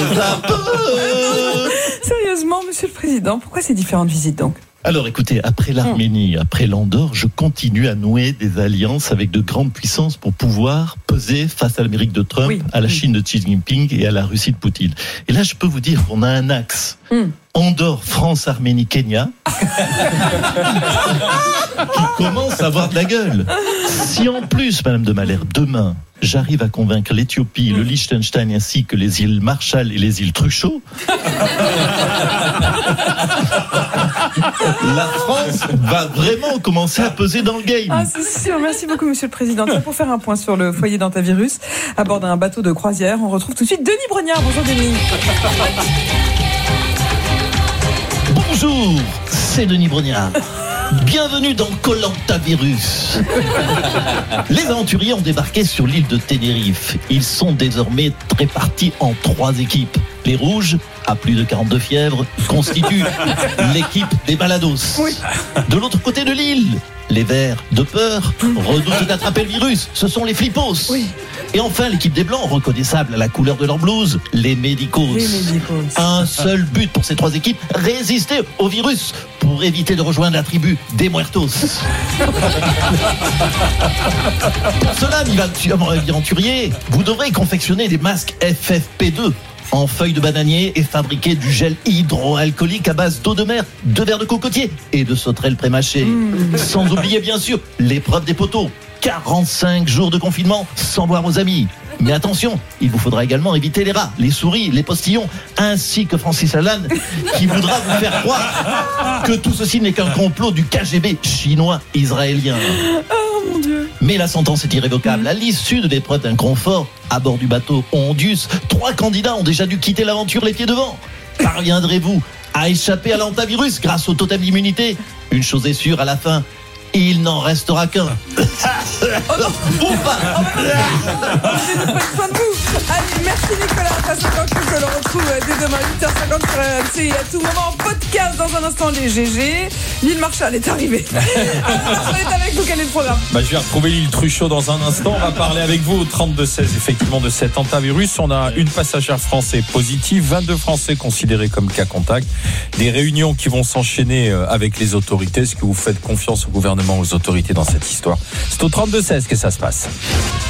Sérieusement, monsieur le président, pourquoi ces différentes visites donc ? Alors écoutez, après l'Arménie, après l'Andorre, je continue à nouer des alliances avec de grandes puissances pour pouvoir peser face à l'Amérique de Trump, à la Chine de Xi Jinping et à la Russie de Poutine. Et là, je peux vous dire qu'on a un axe. Andorre, France, Arménie, Kenya, qui commence à avoir de la gueule. Si en plus, Madame de Malherbe, demain, j'arrive à convaincre l'Éthiopie, le Liechtenstein ainsi que les îles Marshall et les îles Truchot, la France va vraiment commencer à peser dans le game. Ah, c'est sûr. Merci beaucoup, monsieur le président. Pour faire un point sur le foyer d'hantavirus, à bord d'un bateau de croisière, on retrouve tout de suite Denis Brognard. Bonjour Denis. Bonjour, c'est Denis Brognard. Bienvenue dans Koh-Lanta-virus. Les aventuriers ont débarqué sur l'île de Tenerife. Ils sont désormais répartis en 3 équipes. Les rouges, à plus de 42 fièvres, constituent l'équipe des balados. Oui. De l'autre côté de l'île, les verts, de peur, redoutent d'attraper le virus. Ce sont les flippos. Oui. Et enfin, l'équipe des blancs, reconnaissable à la couleur de leur blouse, les médicos. Un seul but pour ces 3 équipes, résister au virus pour éviter de rejoindre la tribu des muertos. Pour cela, aventuriers, vous devrez confectionner des masques FFP2 en feuilles de bananier et fabriquer du gel hydroalcoolique à base d'eau de mer, de verre de cocotier et de sauterelles prémâchées. Sans oublier bien sûr l'épreuve des poteaux. 45 jours de confinement sans voir vos amis. Mais attention, il vous faudra également éviter les rats, les souris, les postillons, ainsi que Francis Lalanne, qui voudra vous faire croire que tout ceci n'est qu'un complot du KGB chinois-israélien. Oh mon Dieu. Mais la sentence est irrévocable. À l'issue de l'épreuve d'inconfort, à bord du bateau Ondius, 3 candidats ont déjà dû quitter l'aventure les pieds devant. Parviendrez-vous à échapper à l'hantavirus grâce au totem d'immunité ? Une chose est sûre, à la fin, il n'en restera qu'un. Oh non. Ou pas. Allez, merci Nicolas. 8h50 que l'on retrouve dès demain 8h50 sur RMC et à tout moment en podcast dans un instant les GG. Lille Marchal est arrivé. Alors, est avec vous, quel est le programme? Je vais retrouver Lille Truchot dans un instant. On va parler avec vous au 32-16 effectivement de cet hantavirus. On a une passagère française positive, 22 Français considérés comme cas contact. Des réunions qui vont s'enchaîner avec les autorités. Est-ce que vous faites confiance au gouvernement, aux autorités dans cette histoire? C'est au 32-16 que ça se passe.